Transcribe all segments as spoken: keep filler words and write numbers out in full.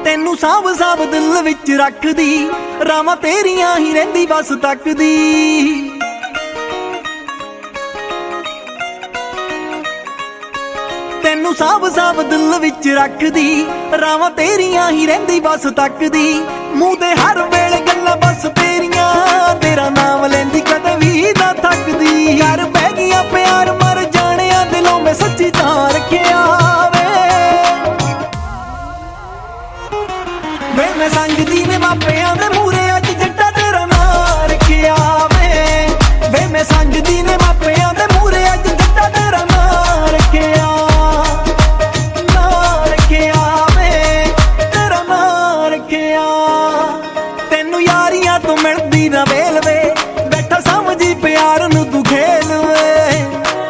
ਤੈਨੂੰ ਸਾਂਭ ਸਾਂਭ ਦਿਲ ਵਿੱਚ ਰੱਖਦੀ, ਰਾਵਾਂ ਤੇਰੀਆਂ ਹੀ ਰਹਿੰਦੀ ਬਸ ਤੱਕਦੀ। ਤੈਨੂੰ ਸਾਂਭ ਸਾਂਭ ਦਿਲ ਵਿੱਚ ਰੱਖਦੀ, ਰਾਵਾਂ ਤੇਰੀਆਂ ਹੀ ਰਹਿੰਦੀ ਬਸ ਤੱਕਦੀ। ਮੂੰਹ ਤੇ ਹਰ ਵੇਲੇ ਗੱਲਾਂ ਬਸ ਤੇਰੀਆਂ, ਤੇਰਾ ਨਾਮ ਲੈਂਦੀ ਕਦੇ ਵੀ ਨਾ ਥੱਕਦੀ। ਯਾਰ ਬਹਿ ਗਿਆ ਪਿਆਰ ਮਰ ਜਾਣਿਆ ਦਿਲੋਂ ਮੈਂ ਸੱਚੀ ਤਾਂ ਰੱਖਿਆ ਵੇ। ਵੇ ਮੈਂ ਸੰਗਦੀ ਨੇ ਮਾਪਿਆਂ ਦੇ ਮੂਹਰੇ ਅੱਜ ਜੱਟਾ ਤੇਰਾ ਨਾਂ ਰੱਖਿਆ ਵੇ। ਵੇ ਮੈਂ ਸੰਗਦੀ ਨੇ ਮਾਪਿਆਂ ਦੇ ਮੂਹਰੇ ਅੱਜ ਜੱਟਾ ਤੇਰਾ ਨਾਂ ਰੱਖਿਆ। ਤੈਨੂੰ ਯਾਰੀਆਂ ਤੋਂ ਮਿਲਦੀ ਨਾ ਵੇਲ ਵੇ, ਬੈਠਾ ਸਮਝੀ ਪਿਆਰ ਨੂੰ ਤੂੰ ਖੇਲ ਵੇ।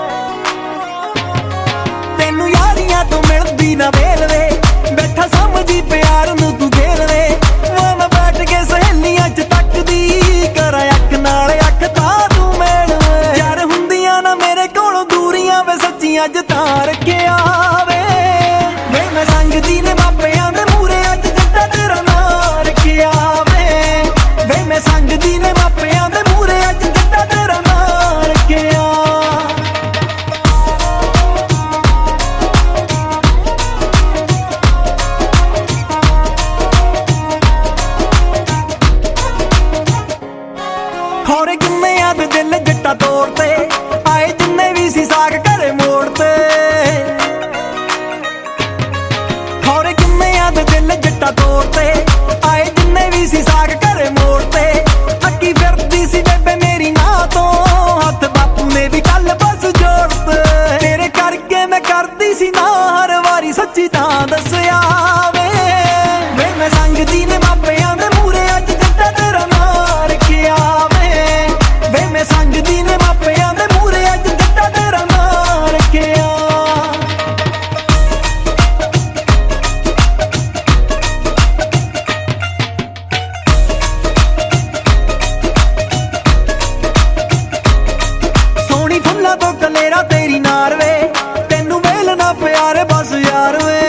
ਤੈਨੂੰ ਯਾਰੀਆਂ ਤੋਂ ਮਿਲਦੀ ਨਾ ਵੇਲ ਵੇ, ਬੈਠਾ ਸਮਝੀ ਪਿਆਰ ਨੂੰ ਤੂੰ ਖੇਲ ਵੇ। ਉਹ ਮੈਂ ਬੈਠ ਕੇ ਸਹੇਲੀਆਂ ਚ ਤੱਕਦੀ, ਕਰਾਂ ਅੱਖ ਨਾਲ ਅੱਖ ਤਾਂ ਤੂੰ ਮੇਲ ਵੇ। ਯਾਰ ਹੁੰਦੀਆਂ ਨਾ ਮੇਰੇ ਕੋਲੋਂ ਦੂਰੀਆਂ ਵੇ, ਸੱਚੀਆਂ ਅੱਜ ਤਾਂ ਰੱਖਿਆ ਵੇ। ਵੇ ਮੈਂ ਸੰਗਦੀ ਨੇ ਮਾਪਿਆਂ ਦੇ ਮੂਹਰੇ ਅੱਜ ਜੱਟਾ ਤੇਰਾ ਨਾਂ ਰੱਖਿਆ ਵੇ। ਵੇ ਮੈਂ ਸੰਗਦੀ ਨੇ ਮਾਪਿਆਂ ਦੇ ਮੂਹਰੇ ਅੱਜ ਜੱਟਾ ਤੇਰਾ ਨਾਂ ਰੱਖਿਆ। ਖੋਰੇ ਕਿੰਨਿਆਂ ਦੇ ਦਿਲ ਜੱਟਾ ਤੋੜ ਤੇ ਆਏ, ਜਿੰਨੇ ਵੀ ਸੀ ਸਾਗ ਘਰੇ ਮੋੜ ਤੇ। ਖੋਰੇ ਕਿੰਨਿਆਂ ਦੇ ਦਿਲ ਜੱਟਾ ਤੋੜ ਤੇ ਆਏ, ਜਿੰਨੇ ਵੀ ਸੀ ਸਾਗ ਘਰੇ ਮੋੜ ਤੇ। ਅੱਕੀ ਫਿਰਦੀ ਸੀ ਬੇਬੇ ਮੇਰੀ ਨਾਂ ਤੋਂ, ਹੱਥ ਬਾਪੂ ਨੇ ਵੀ ਕੱਲ ਬਸ ਜੋੜਤੇ। ਤੇਰੇ ਕਰਕੇ ਮੈਂ ਕਰਦੀ ਸੀ ਨਾ ਹਰ ਵਾਰੀ, ਸੱਚੀ ਤਾਂ ਦੱਸਿਆ ਵੇ। ਵੇ ਮੈਂ ਸੰਗਦੀ ਨੇ ਮਾਪਿਆਂ ਦੇ ਮੂਹਰੇ ਅੱਜ ਜੱਟਾ ਤੇਰਾ ਨਾਂ ਰੱਖਿਆ ਵੇ। ਵੇ ਮੈਂ ਸੰਗਦੀ ਨੇ ਮਾਪਿਆਂ ਦੇ ਮੂਹਰੇ ਅੱਜ ਜੱਟਾ ਤੇਰਾ ਨਾਂ ਰੱਖਿਆ। ਸੋਹਣੀ ਫੁੱਲਾਂ ਤੋਂ ਕਲੇਰਾ ਤੇਰੀ ਨਾਰ ਵੇ, ਤੈਨੂੰ ਵੇਲ ਨਾ ਪਿਆਰ ਬਸ ਯਾਰ ਵੇ।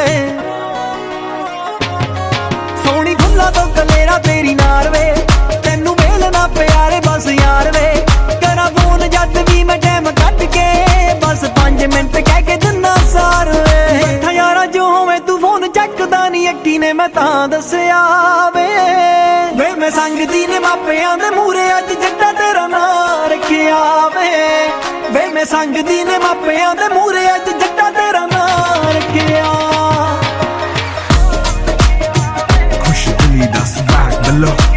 ਸੋਹਣੀ ਫੁੱਲਾਂ ਤੋਂ ਕਲੇਰਾ ਤੇਰੀ ਨਾਰ ਵੇ, ਤੈਨੂੰ ਵੇਲ ਨਾ ਪਿਆਰੇ ਬਸ ਯਾਰ ਵੇ। ਕਰਾਂ ਫੋਨ ਜਦ ਵੀ ਮੈਂ ਟਾਈਮ ਕੱਢ ਕੇ, ਬਸ ਪੰਜ ਮਿੰਟ ਕਹਿ ਕੇ ਦਿਨਾ ਸਾਰ ਵੇ। ਬੈਠਾ ਯਾਰਾ ਜੋ ਹੋਵੇ ਤੂੰ ਫੋਨ ਚੱਕਦਾ ਨੀ, ਅੱਕੀ ਨੇ ਮੈਂ ਤਾਂ ਦੱਸਿਆ ਵੇ। ਵੇ ਮੈਂ ਸੰਗਦੀ ਨੇ ਮਾਪਿਆਂ ਦੇ ਮੂਹਰੇ ਅੱਜ ਜੱਟਾ ਤੇਰਾ ਨਾਂ ਰੱਖਿਆ ਵੇ। ਵੇ ਮੈਂ ਸੰਗਦੀ ਨੇ ਮਾਪਿਆਂ ਦੇ ਮੂਹਰੇ ਅੱਜ ਜੱਟਾ ਤੇਰਾ ਨਾਂ ਰੱਖਿਆ। ਖੁਸ਼ ਦਿਲੀ ਦਾ ਸਵਾਗ ਬਲੋ